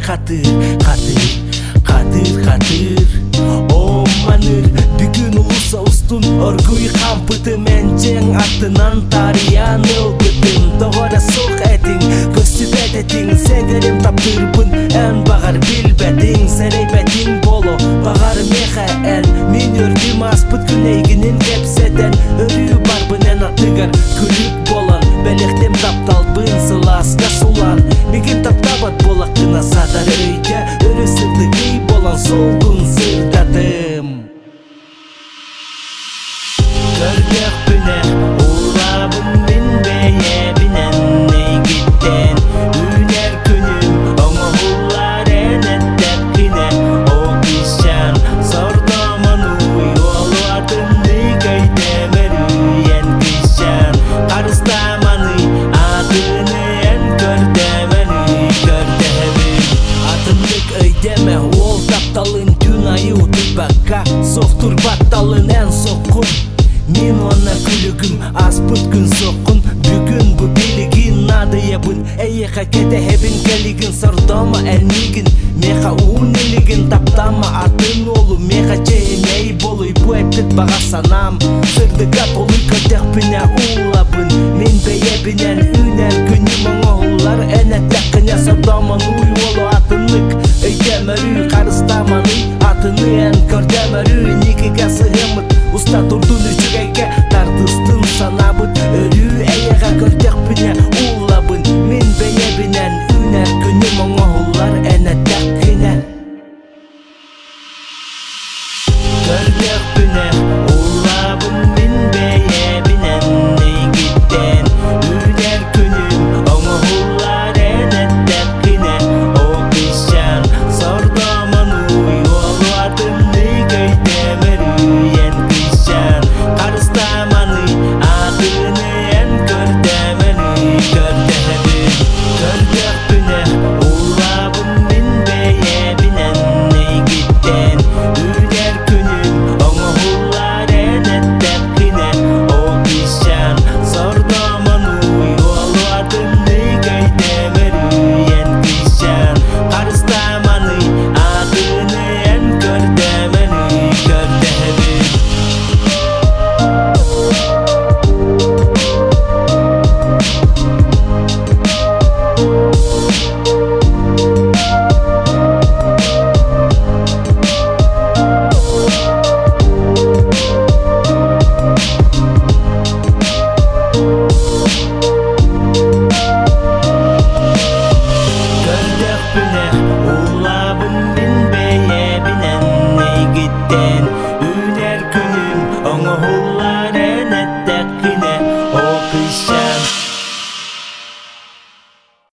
Катыр О маныр бүгүн улуса устун Оргуй кампыты мен жең артынан тариян ылгытым Тогора сук этиң, көстүбет этиң Сегерим таптырбын, эн багар билбетиң Серейбетиң боло, багар меха эн Мен өрдүм аспыт күнейгинин кепседен Өрүү барбын эн атыгар күлүк болан Белектем тапталбын сыласка сулан Мегин таптабат болакына садар өйде Өрі сырдыгый болан солдун сырдатым Көрдек бүне улабын мен бейебинен Нейгиттен үнер күнім Оңы улар энеттеп кине О кишан сордомон уй Олу атын нигайдемеру ен кишан Карыстаманы атыны ен көрдемені көрдемін Атындык өйдеме ол тапталын түн айы утыбакка Соқтур батталын эн соққын Мен ona күлігім аспыт күн соққын Бүгін бұ билігін нады ебін Эйеха кете хебін келігін Сордома әрнігін Меха уынелігін таптама атын олу Меха чеймей болуй бұ эптіт баға санам Сырдыға толы көтек піне улабын Мен бейебінен